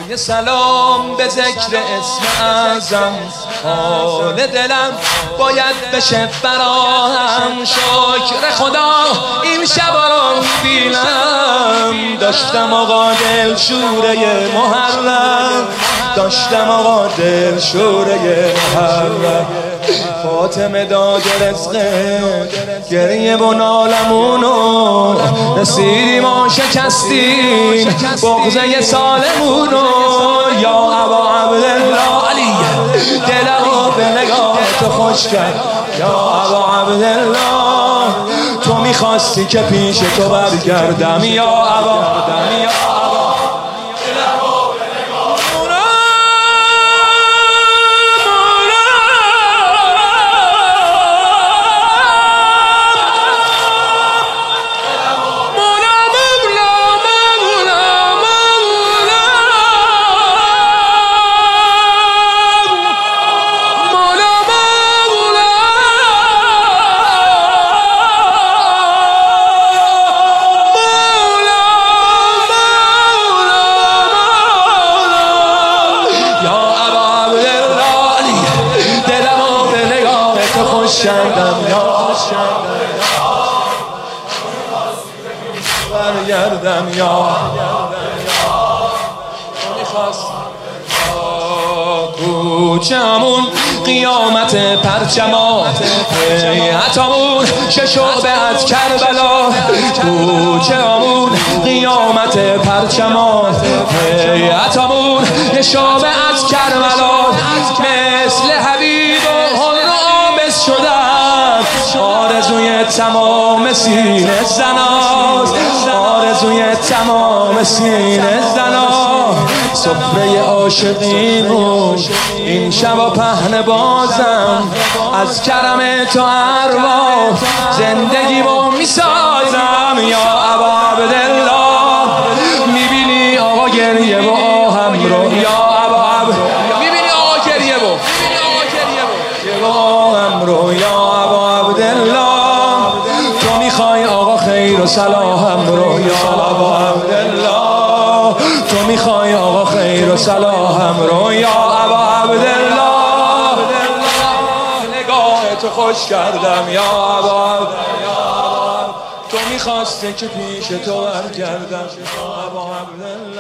یه سلام به ذکر اسم اعظم، حال دلم باید بشه فراهم. شکر خدا این شبا رو میبینم، داشتم آقا دل شوره محرم، داشتم آقا دل شوره محرم. فاطمه داد رزقه گریه و نالمونو، رسیدیم و شکستیم بغضه سالمونو. یا ابا عبدالله علی دلمو به نگاه تو خوش کرد. یا ابا عبدالله تو میخواستی که پیش تو برگردم. یا ابا کردم برگردم. یا میخواست کوچمون قیامت پرچمات، هیئتمون شعبه از کربلا. کوچمون قیامت پرچمات، هیئتمون شعبه از کربلا. مثل حبیب و حرابس شدم، آرزوی تمام سینه زناست، آرزوی تمام سینه زناست. سفره عاشقیمون این شب پهن بازم، از کرم تو ارواح زندگیمو میسازم. یا ابا عبدالله میبینی آقا گریه و آهم رو. یا ابا میبینی آقا گریه و آهم رو. یا ابا عبدالله تو میخوای آقا خیر و صلاحم رو. یا ابا عبدالله تو میخوای آقا خیر و صلاحم رو. یا ابا عبدالله نگاه تو خوش کردم. یا ابا تو میخواسته که پیش تو برگردم. یا ابا عبدالله